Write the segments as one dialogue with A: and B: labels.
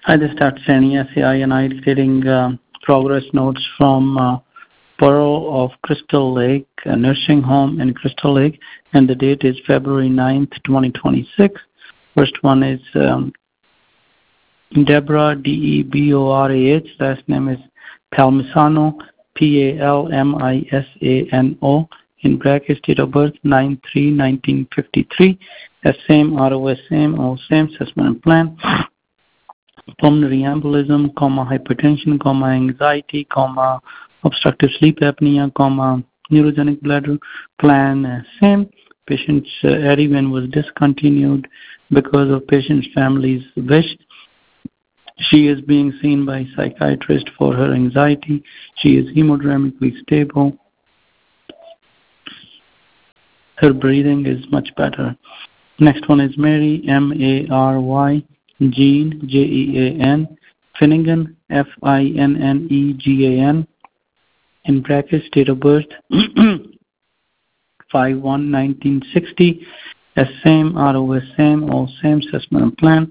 A: Hi, this is Dr. Sani, SAI, and I'm getting progress notes from Pearl of Crystal Lake Nursing Home in Crystal Lake, and the date is February 9th, 2026. First one is Deborah, Deborah. Last name is Palmisano, Palmisano, in brackets, date of birth 9/3/1953. Same ROS, same, all same, assessment and plan. Pulmonary embolism, hypertension, anxiety, obstructive sleep apnea, neurogenic bladder, plan same. Patient's Arivan was discontinued because of patient's family's wish. She is being seen by psychiatrist for her anxiety. She is hemodynamically stable. Her breathing is much better. Next one is Mary, Mary, Jean, Jean, Finnegan, Finnegan, in brackets, date of birth 5/1/1960. Same, ROS, same, all same, assessment and plan.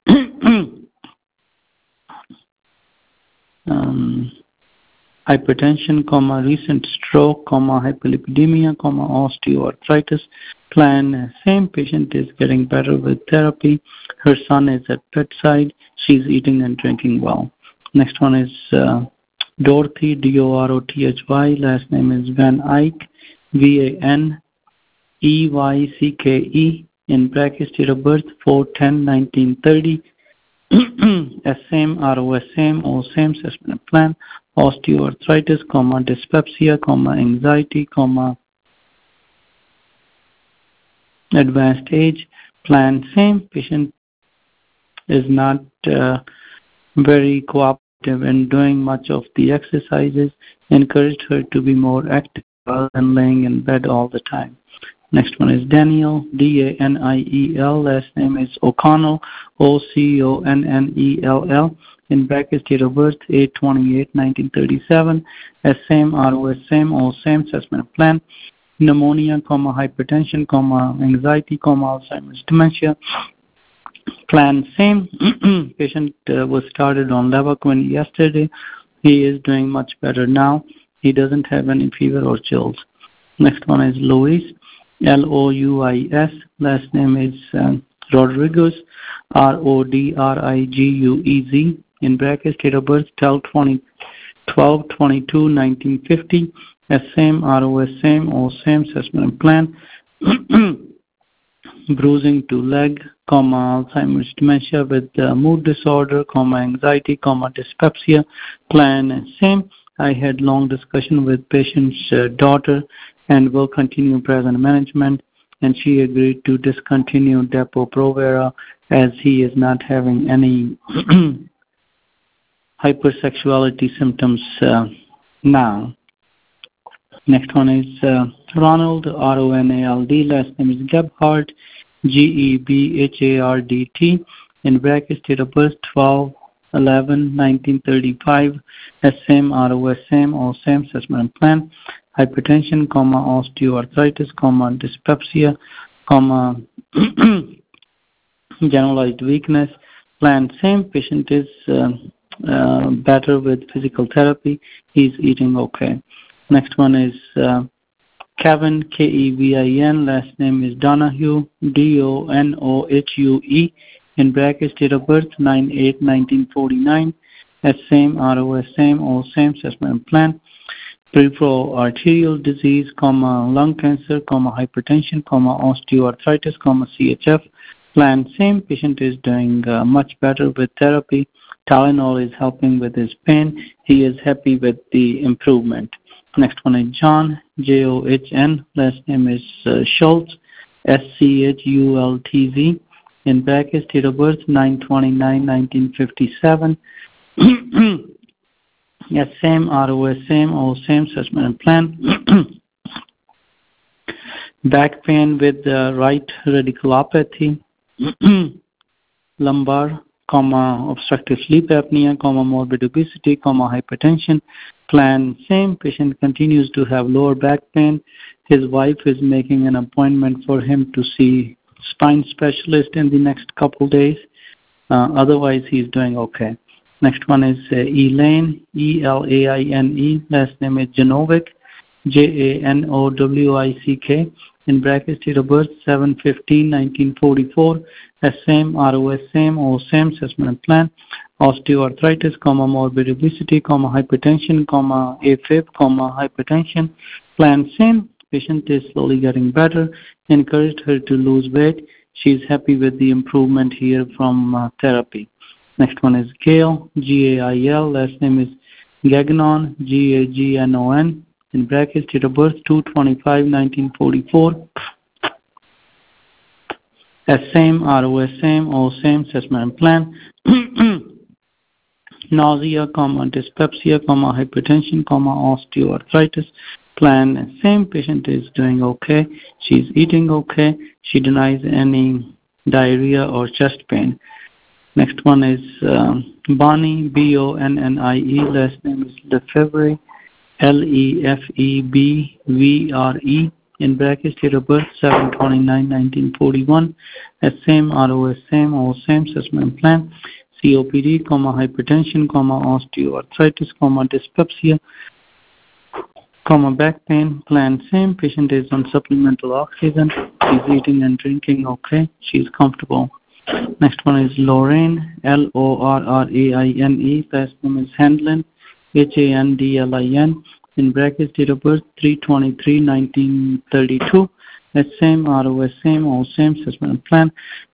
A: Hypertension, recent stroke, hyperlipidemia, osteoarthritis. Plan same. Patient is getting better with therapy. Her son is at bedside. She's eating and drinking well. Next one is Dorothy, Dorothy. Last name is Van Eyck, Vaneycke, in brackets, date of birth 4/10/1930. Same, ROS, same, all same, assessment plan. Osteoarthritis, dyspepsia, anxiety, advanced age. Plan same. Patient is not very cooperative in doing much of the exercises. Encouraged her to be more active rather than laying in bed all the time. Next one is Daniel, Daniel. Last name is O'Connell, Oconnell, in brackets, date of birth 8/28/1937. Same, ROS, same, all same, assessment plan. Pneumonia, hypertension, anxiety, Alzheimer's dementia. Plan same. Patient was started on Levaquin yesterday. He is doing much better now. He doesn't have any fever or chills. Next one is Louis, Louis. Last name is Rodriguez, Rodriguez, in brackets, date of birth 12/22/1950. Same, ROS, same, all same, assessment plan. Bruising to leg, Alzheimer's dementia with mood disorder, anxiety, dyspepsia. Plan same. I had long discussion with patient's daughter and will continue present management, and she agreed to discontinue Depo-Provera as he is not having any hypersexuality symptoms now. Next one is Ronald, Ronald. Last name is Gebhardt, Gebhardt, in brackets, date of birth 12/11/1935. Same, ROS, same, all same, assessment plan. Hypertension, osteoarthritis, dyspepsia, generalized weakness. Plan same. Patient is better with physical therapy. He's eating okay. Next one is Kevin, Kevin. Last name is Donahue, Donohue, in brackets, date of birth 9/8/1949. Same, ROS, same, all same, assessment plan. Peripheral arterial disease, lung cancer, hypertension, osteoarthritis, CHF. Plan same. Patient is doing much better with therapy. Tylenol is helping with his pain. He is happy with the improvement. Next one is John, John. Last name is Schultz, Schultz, in brackets, date of birth 9/29/1957. Yes, same, ROS, same, all same, assessment and plan. Back pain with right radiculopathy, lumbar, obstructive sleep apnea, morbid obesity, hypertension. Plan same. Patient continues to have lower back pain. His wife is making an appointment for him to see spine specialist in the next couple days. Otherwise, he's doing okay. Next one is Elaine, E-L-A-I-N-E. Last name is Janowick, Janowick. In brackets, date of birth 7/15/1944. Same, ROS same, O same, assessment plan. Osteoarthritis, morbid obesity, hypertension, AFib, hypertension. Plan same. Patient is slowly getting better. Encouraged her to lose weight. She's happy with the improvement here from therapy. Next one is Gail, G-A-I-L. Last name is Gagnon, G-A-G-N-O-N. In brackets, date of birth 2/25/1944. Same, ROS same, O same, assessment plan. Nausea, dyspepsia, hypertension, osteoarthritis. Plan same. Patient is doing okay. She's eating okay. She denies any diarrhea or chest pain. Next one is Bonnie, B-O-N-N-I-E. Last name is Lefevre, L-E-F-E-B-V-R-E. In brackets, date of birth 7/29/1941. Same, ROS same, O same, assessment plan. COPD, hypertension, osteoarthritis, dyspepsia, back pain. Plan same. Patient is on supplemental oxygen. She's eating and drinking okay. She's comfortable. Next one is Lorraine, L-O-R-R-A-I-N-E. Last name is Handlin, H-A-N-D-L-I-N. In brackets, date of birth 3/23/1932. Same, ROS same, O same, assessment plan.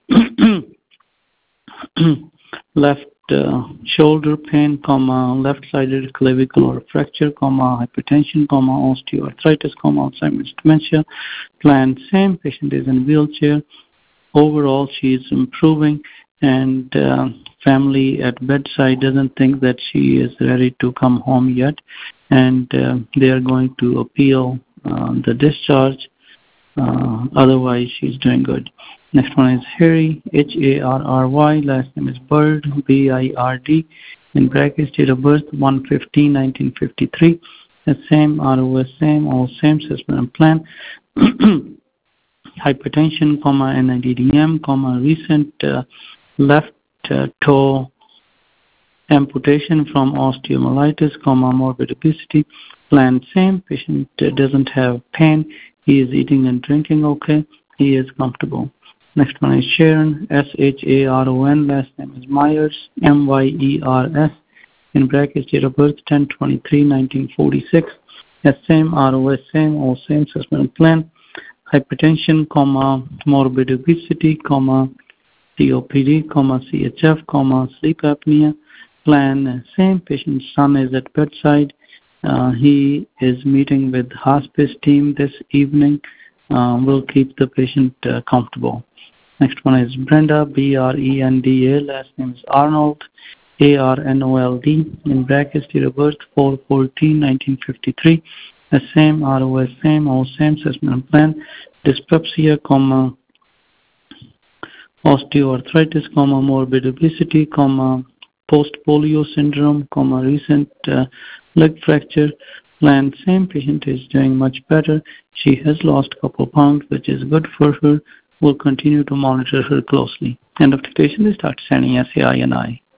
A: Left shoulder pain, left-sided clavicular fracture, hypertension, osteoarthritis, Alzheimer's dementia. Plan same. Patient is in wheelchair. Overall, she is improving, and family at bedside doesn't think that she is ready to come home yet, and they are going to appeal the discharge. Otherwise, she's doing good. Next one is Harry, H-A-R-R-Y. Last name is Bird, B-I-R-D. In brackets, date of birth 1/15/1953. Same, ROS same, all same, assessment plan. Hypertension, NIDDM, recent left toe amputation from osteomyelitis, morbid obesity. Plan same. Patient doesn't have pain. He is eating and drinking okay. He is comfortable. Next one is Sharon, S-H-A-R-O-N. Last name is Myers, M-Y-E-R-S. In brackets, date of birth 10/23/1946. Same, ROS same, all same, assessment plan. Hypertension, morbid obesity, COPD, CHF, sleep apnea. Plan same. Patient's son is at bedside. He is meeting with hospice team this evening. We'll keep the patient comfortable. Next one is Brenda, B-R-E-N-D-A. Last name is Arnold, A-R-N-O-L-D. In brackets, date of birth 4/14/1953. Same, ROS same, all same, assessment plan. Dyspepsia, osteoarthritis, morbid obesity, post-polio syndrome, recent leg fracture. Plan same. Patient is doing much better. She has lost a couple pounds, which is good for her. We'll continue to monitor her closely. End of dictation is Dr. Sani, SAINI.